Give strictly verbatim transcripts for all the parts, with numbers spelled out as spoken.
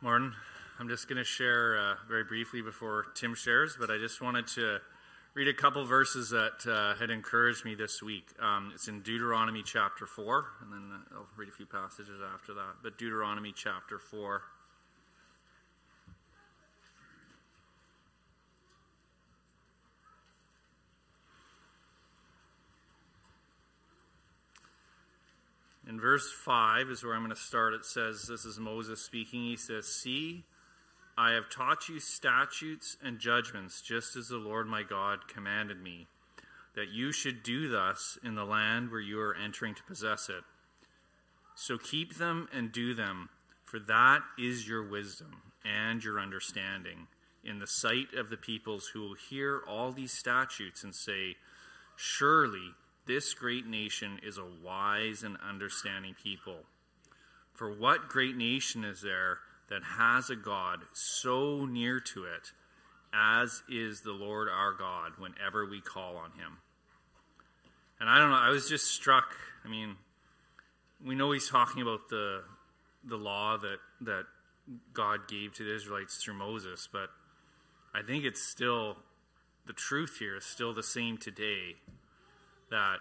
Morning. I'm just going to share uh, very briefly before Tim shares, but I just wanted to read a couple verses that uh, had encouraged me this week. Um, it's in Deuteronomy chapter four, and then I'll read a few passages after that. But Deuteronomy chapter four. In verse five is where I'm going to start. It says, this is Moses speaking. He says, "See, I have taught you statutes and judgments, just as the Lord my God commanded me, that you should do thus in the land where you are entering to possess it. So keep them and do them, for that is your wisdom and your understanding in the sight of the peoples who will hear all these statutes and say, surely this great nation is a wise and understanding people. For what great nation is there that has a God so near to it as is the Lord our God whenever we call on him?" And I don't know, I was just struck. I mean, we know he's talking about the the law that, that God gave to the Israelites through Moses, but I think it's still, the truth here is still the same today, that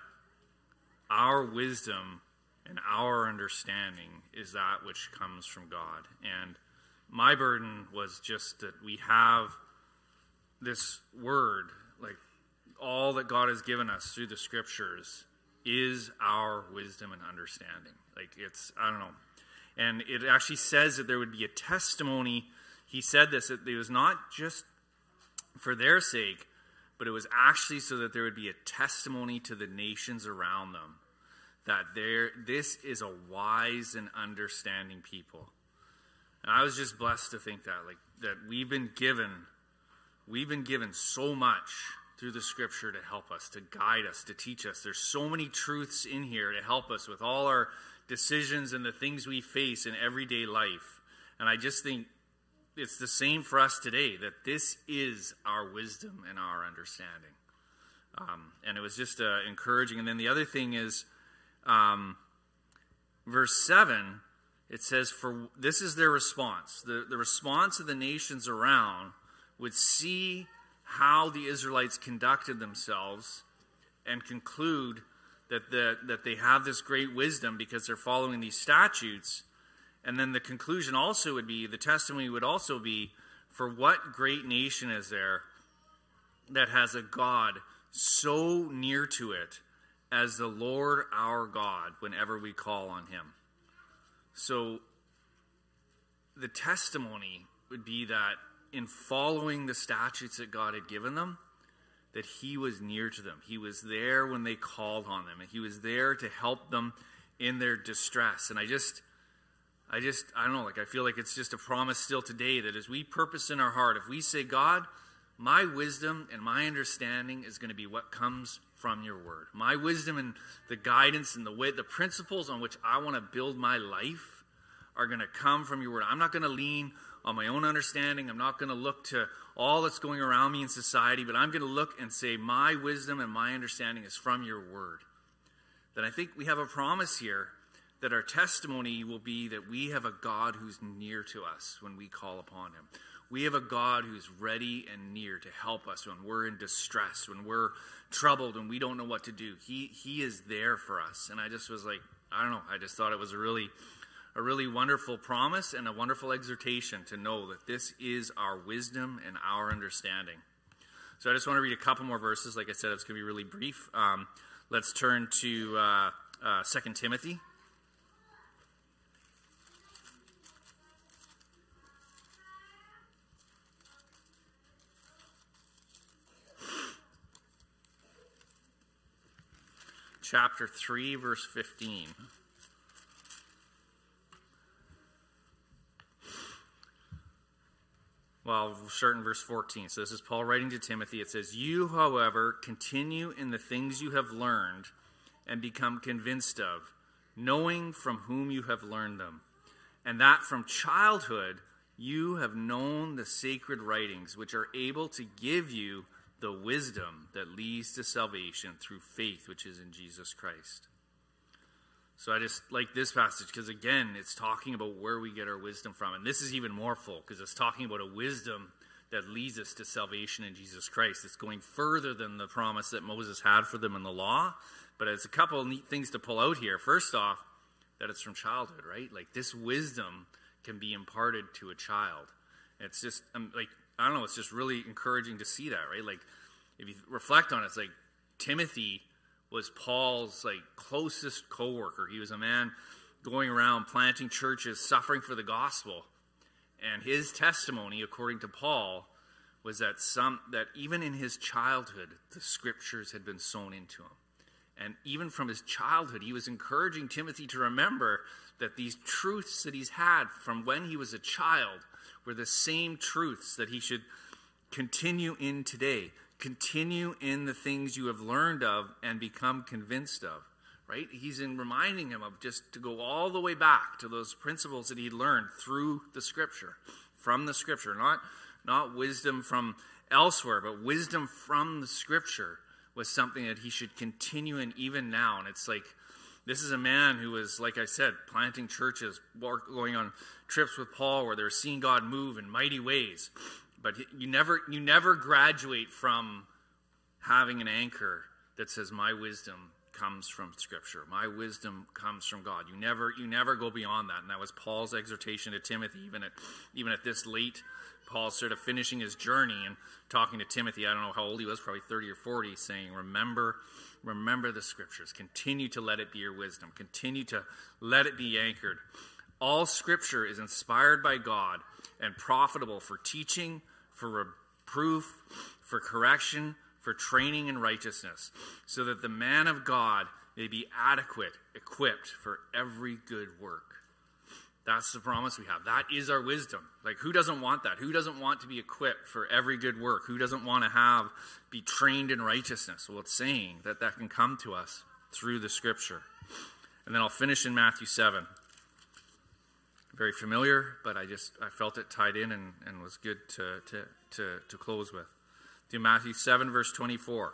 our wisdom and our understanding is that which comes from God. And my burden was just that we have this word, like all that God has given us through the scriptures is our wisdom and understanding. Like it's, I don't know. And it actually says that there would be a testimony. He said this, that it was not just for their sake, but it was actually so that there would be a testimony to the nations around them, that there, this is a wise and understanding people. And I was just blessed to think that, like, that we've been given, we've been given so much through the scripture to help us, to guide us, to teach us. There's so many truths in here to help us with all our decisions and the things we face in everyday life. And I just think it's the same for us today, that this is our wisdom and our understanding. Um, and it was just uh, encouraging. And then the other thing is, um, verse seven, it says, "For this is their response." The, the response of the nations around would see how the Israelites conducted themselves and conclude that, the, that they have this great wisdom because they're following these statutes. And then the conclusion also would be, the testimony would also be, for what great nation is there that has a God so near to it as the Lord our God whenever we call on him? So the testimony would be that in following the statutes that God had given them, that he was near to them. He was there when they called on them, and he was there to help them in their distress. And I just... I just, I don't know, like I feel like it's just a promise still today that as we purpose in our heart, if we say, God, my wisdom and my understanding is going to be what comes from your word. My wisdom and the guidance and the way, the principles on which I want to build my life are going to come from your word. I'm not going to lean on my own understanding. I'm not going to look to all that's going around me in society, but I'm going to look and say, my wisdom and my understanding is from your word. That I think we have a promise here that our testimony will be that we have a God who's near to us when we call upon him. We have a God who's ready and near to help us when we're in distress, when we're troubled, and we don't know what to do. He he is there for us. And I just was like, I don't know, I just thought it was a really, a really wonderful promise and a wonderful exhortation to know that this is our wisdom and our understanding. So I just want to read a couple more verses. Like I said, it's going to be really brief. Um, let's turn to uh, uh, Second Timothy. Chapter three, verse fifteen. Well, we'll start in verse fourteen. So this is Paul writing to Timothy. It says, "You, however, continue in the things you have learned and become convinced of, knowing from whom you have learned them, and that from childhood you have known the sacred writings, which are able to give you the wisdom that leads to salvation through faith which is in Jesus Christ." So I just like this passage because, again, it's talking about where we get our wisdom from. And this is even more full because it's talking about a wisdom that leads us to salvation in Jesus Christ. It's going further than the promise that Moses had for them in the law. But it's a couple of neat things to pull out here. First off, that it's from childhood, right? Like this wisdom can be imparted to a child. It's just, um, like, I don't know, it's just really encouraging to see that, right? Like, if you reflect on it, it's like Timothy was Paul's, like, closest co-worker. He was a man going around planting churches, suffering for the gospel. And his testimony, according to Paul, was that some that even in his childhood, the scriptures had been sown into him. And even from his childhood, he was encouraging Timothy to remember that these truths that he's had from when he was a child were the same truths that he should continue in today. Continue in the things you have learned of and become convinced of, right? He's in reminding him of just to go all the way back to those principles that he learned through the Scripture, from the Scripture, not, not wisdom from elsewhere, but wisdom from the Scripture was something that he should continue in even now. And it's like, this is a man who was, like I said, planting churches, going on trips with Paul where they're seeing God move in mighty ways. But you never, you never graduate from having an anchor that says, my wisdom comes from Scripture. My wisdom comes from God. You never, you never go beyond that. And that was Paul's exhortation to Timothy, even at, even at this late, Paul's sort of finishing his journey and talking to Timothy. I don't know how old he was, probably thirty or forty, saying, remember, remember the Scriptures. Continue to let it be your wisdom. Continue to let it be anchored. All Scripture is inspired by God and profitable for teaching, for reproof, for correction, for training in righteousness, so that the man of God may be adequate, equipped for every good work. That's the promise we have. That is our wisdom. Like, who doesn't want that? Who doesn't want to be equipped for every good work? Who doesn't want to have, be trained in righteousness? Well, it's saying that that can come to us through the Scripture. And then I'll finish in Matthew seven. Very familiar, but I just, I felt it tied in and, and was good to, to, to, to close with. Do Matthew seven, verse twenty-four.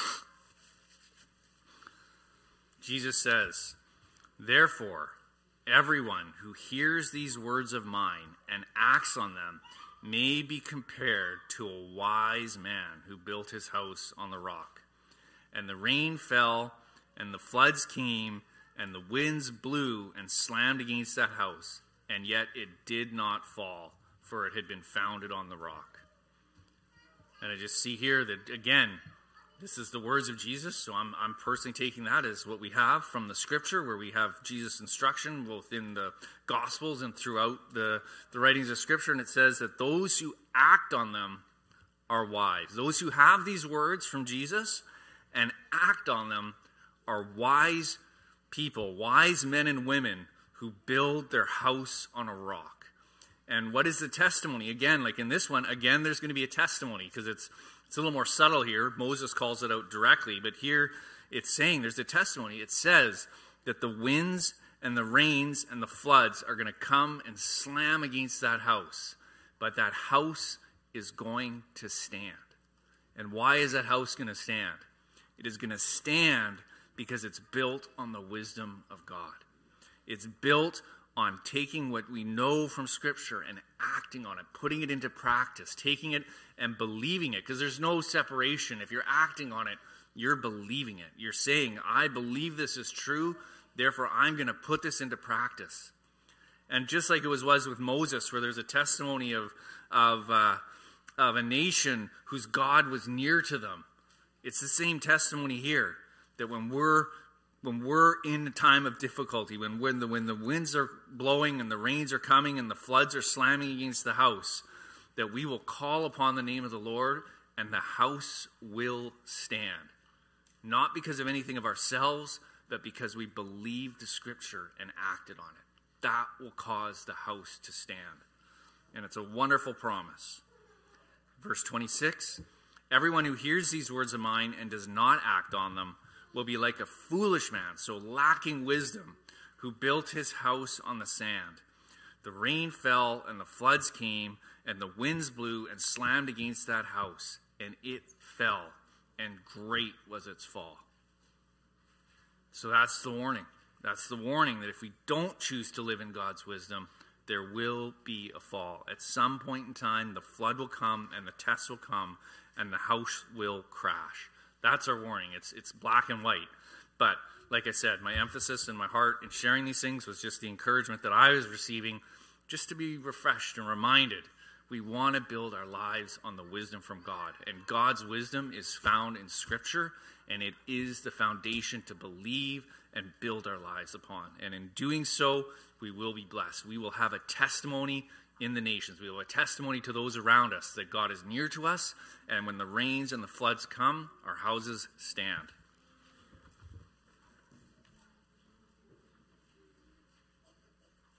Jesus says, therefore, everyone who hears these words of mine and acts on them may be compared to a wise man who built his house on the rock. And the rain fell, and the floods came, and the winds blew and slammed against that house, and yet it did not fall, for it had been founded on the rock. And I just see here that, again, this is the words of Jesus, so I'm, I'm personally taking that as what we have from the Scripture, where we have Jesus' instruction both in the Gospels and throughout the, the writings of Scripture, and it says that those who act on them are wise. Those who have these words from Jesus and act on them are wise people, wise men and women who build their house on a rock. And what is the testimony? Again, like in this one, again, there's going to be a testimony because it's It's a little more subtle here. Moses calls it out directly, but here it's saying there's a testimony. It says that the winds and the rains and the floods are going to come and slam against that house, but that house is going to stand. And why is that house going to stand? It is going to stand because it's built on the wisdom of God. It's built on taking what we know from Scripture and acting on it, putting it into practice, taking it and believing it, because there's no separation. If you're acting on it, you're believing it. You're saying, I believe this is true, therefore I'm going to put this into practice. And just like it was, was with Moses, where there's a testimony of, of, uh, of a nation whose God was near to them, it's the same testimony here, that when we're When we're in a time of difficulty, when, when, the, when the winds are blowing and the rains are coming and the floods are slamming against the house, that we will call upon the name of the Lord and the house will stand. Not because of anything of ourselves, but because we believed the Scripture and acted on it. That will cause the house to stand. And it's a wonderful promise. Verse twenty-six, everyone who hears these words of mine and does not act on them will be like a foolish man, so lacking wisdom, who built his house on the sand. The rain fell, and the floods came, and the winds blew and slammed against that house, and it fell, and great was its fall. So that's the warning. That's the warning, that if we don't choose to live in God's wisdom, there will be a fall. At some point in time, the flood will come and the test will come and the house will crash. That's our warning. It's it's black and white. But like I said, my emphasis and my heart in sharing these things was just the encouragement that I was receiving, just to be refreshed and reminded. We want to build our lives on the wisdom from God. And God's wisdom is found in Scripture, and it is the foundation to believe and build our lives upon. And in doing so, we will be blessed. We will have a testimony in the nations. We will have a testimony to those around us that God is near to us, and when the rains and the floods come, our houses stand.